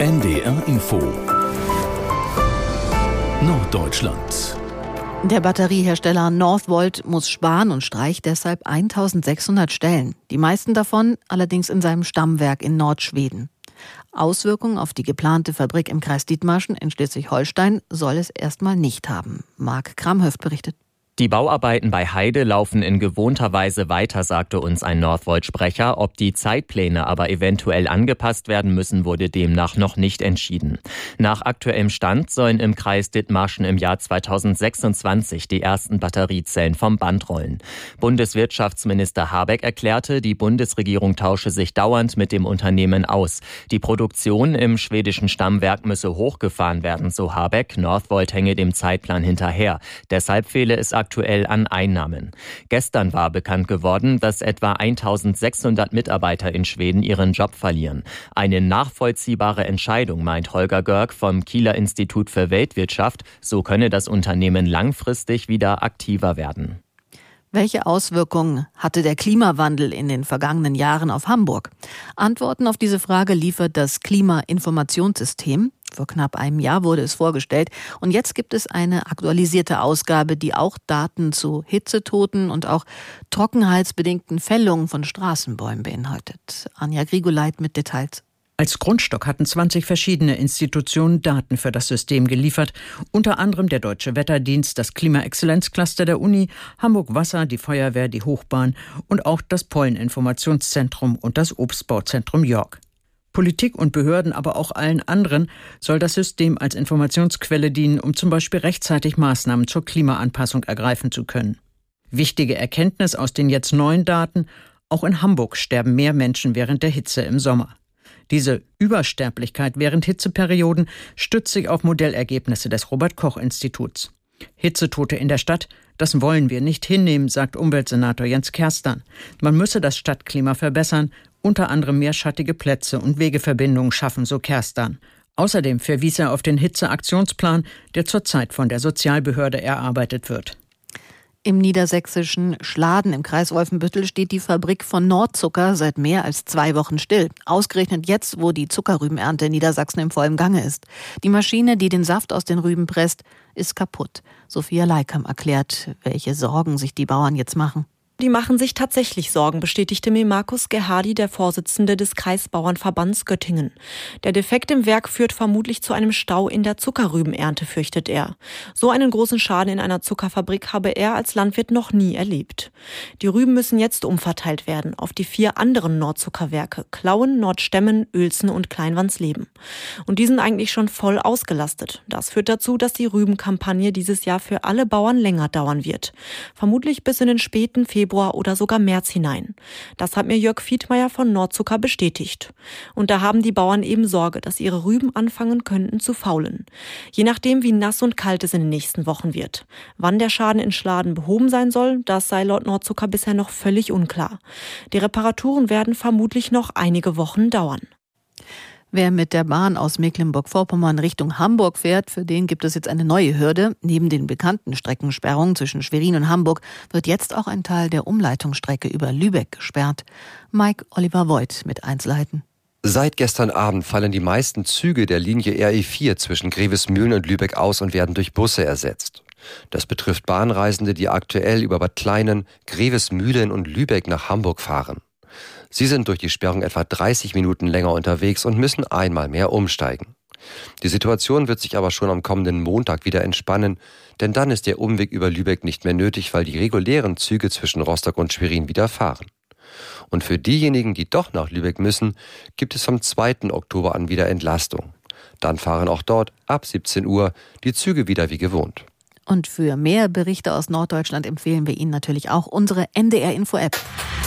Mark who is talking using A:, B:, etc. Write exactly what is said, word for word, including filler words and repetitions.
A: N D R Info Norddeutschland.
B: Der Batteriehersteller Northvolt muss sparen und streicht deshalb eintausendsechshundert Stellen. Die meisten davon allerdings in seinem Stammwerk in Nordschweden. Auswirkungen auf die geplante Fabrik im Kreis Dithmarschen in Schleswig-Holstein soll es erstmal nicht haben. Marc Kramhöft berichtet.
C: Die Bauarbeiten bei Heide laufen in gewohnter Weise weiter, sagte uns ein Northvolt-Sprecher. Ob die Zeitpläne aber eventuell angepasst werden müssen, wurde demnach noch nicht entschieden. Nach aktuellem Stand sollen im Kreis Dithmarschen im Jahr zweitausendsechsundzwanzig die ersten Batteriezellen vom Band rollen. Bundeswirtschaftsminister Habeck erklärte, die Bundesregierung tausche sich dauernd mit dem Unternehmen aus. Die Produktion im schwedischen Stammwerk müsse hochgefahren werden, so Habeck. Northvolt hänge dem Zeitplan hinterher. Deshalb fehle es aktuell an Einnahmen. Gestern war bekannt geworden, dass etwa eintausendsechshundert Mitarbeiter in Schweden ihren Job verlieren. Eine nachvollziehbare Entscheidung, meint Holger Görg vom Kieler Institut für Weltwirtschaft. So könne das Unternehmen langfristig wieder aktiver werden.
B: Welche Auswirkungen hatte der Klimawandel in den vergangenen Jahren auf Hamburg? Antworten auf diese Frage liefert das Klimainformationssystem. Vor knapp einem Jahr wurde es vorgestellt und jetzt gibt es eine aktualisierte Ausgabe, die auch Daten zu Hitzetoten und auch trockenheitsbedingten Fällungen von Straßenbäumen beinhaltet. Anja Grigoleit mit Details.
D: Als Grundstock hatten zwanzig verschiedene Institutionen Daten für das System geliefert, unter anderem der Deutsche Wetterdienst, das Klimaexzellenzcluster der Uni, Hamburg Wasser, die Feuerwehr, die Hochbahn und auch das Polleninformationszentrum und das Obstbauzentrum York. Politik und Behörden, aber auch allen anderen soll das System als Informationsquelle dienen, um zum Beispiel rechtzeitig Maßnahmen zur Klimaanpassung ergreifen zu können. Wichtige Erkenntnis aus den jetzt neuen Daten: Auch in Hamburg sterben mehr Menschen während der Hitze im Sommer. Diese Übersterblichkeit während Hitzeperioden stützt sich auf Modellergebnisse des Robert-Koch-Instituts. Hitzetote in der Stadt, das wollen wir nicht hinnehmen, sagt Umweltsenator Jens Kerstan. Man müsse das Stadtklima verbessern, unter anderem mehr schattige Plätze und Wegeverbindungen schaffen, so Kerstan. Außerdem verwies er auf den Hitzeaktionsplan, der zurzeit von der Sozialbehörde erarbeitet wird.
B: Im niedersächsischen Schladen im Kreis Wolfenbüttel steht die Fabrik von Nordzucker seit mehr als zwei Wochen still. Ausgerechnet jetzt, wo die Zuckerrübenernte in Niedersachsen im vollen Gange ist. Die Maschine, die den Saft aus den Rüben presst, ist kaputt. Sophia Leikam erklärt, welche Sorgen sich die Bauern jetzt machen.
E: Die machen sich tatsächlich Sorgen, bestätigte mir Markus Gerhardi, der Vorsitzende des Kreisbauernverbands Göttingen. Der Defekt im Werk führt vermutlich zu einem Stau in der Zuckerrübenernte, fürchtet er. So einen großen Schaden in einer Zuckerfabrik habe er als Landwirt noch nie erlebt. Die Rüben müssen jetzt umverteilt werden auf die vier anderen Nordzuckerwerke: Klauen, Nordstemmen, Uelzen und Kleinwandsleben. Und die sind eigentlich schon voll ausgelastet. Das führt dazu, dass die Rübenkampagne dieses Jahr für alle Bauern länger dauern wird. Vermutlich bis in den späten Februar oder sogar März hinein. Das hat mir Jörg Fiedmeier von Nordzucker bestätigt. Und da haben die Bauern eben Sorge, dass ihre Rüben anfangen könnten zu faulen. Je nachdem, wie nass und kalt es in den nächsten Wochen wird. Wann der Schaden in Schladen behoben sein soll, das sei laut Nordzucker bisher noch völlig unklar. Die Reparaturen werden vermutlich noch einige Wochen dauern.
B: Wer mit der Bahn aus Mecklenburg-Vorpommern Richtung Hamburg fährt, für den gibt es jetzt eine neue Hürde. Neben den bekannten Streckensperrungen zwischen Schwerin und Hamburg wird jetzt auch ein Teil der Umleitungsstrecke über Lübeck gesperrt. Mike Oliver Voigt mit Einzelheiten.
F: Seit gestern Abend fallen die meisten Züge der Linie R E vier zwischen Grevesmühlen und Lübeck aus und werden durch Busse ersetzt. Das betrifft Bahnreisende, die aktuell über Bad Kleinen, Grevesmühlen und Lübeck nach Hamburg fahren. Sie sind durch die Sperrung etwa dreißig Minuten länger unterwegs und müssen einmal mehr umsteigen. Die Situation wird sich aber schon am kommenden Montag wieder entspannen, denn dann ist der Umweg über Lübeck nicht mehr nötig, weil die regulären Züge zwischen Rostock und Schwerin wieder fahren. Und für diejenigen, die doch nach Lübeck müssen, gibt es vom zweiten Oktober an wieder Entlastung. Dann fahren auch dort ab siebzehn Uhr die Züge wieder wie gewohnt.
B: Und für mehr Berichte aus Norddeutschland empfehlen wir Ihnen natürlich auch unsere N D R Info App.